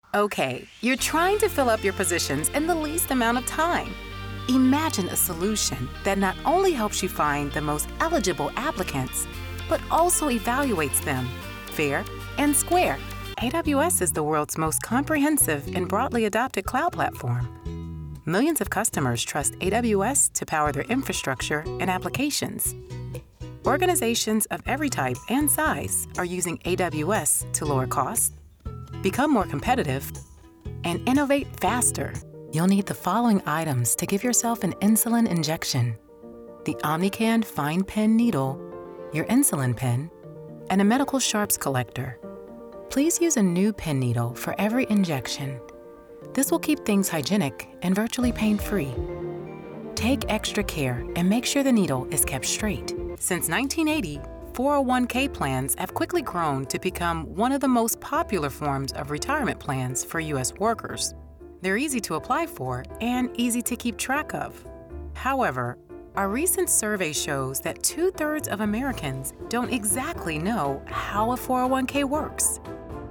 Okay, you're trying to fill up your positions in the least amount of time. Imagine a solution that not only helps you find the most eligible applicants, but also evaluates them fair and square. AWS is the world's most comprehensive and broadly adopted cloud platform. Millions of customers trust AWS to power their infrastructure and applications. Organizations of every type and size are using AWS to lower costs, become more competitive, and innovate faster. You'll need the following items to give yourself an insulin injection: the Omnicand Fine Pen Needle, your insulin pen, and a medical sharps collector. Please use a new pen needle for every injection. This will keep things hygienic and virtually pain-free. Take extra care and make sure the needle is kept straight. Since 1980, 401k plans have quickly grown to become one of the most popular forms of retirement plans for U.S. workers. They're easy to apply for and easy to keep track of. However, our recent survey shows that 2/3 of Americans don't exactly know how a 401k works.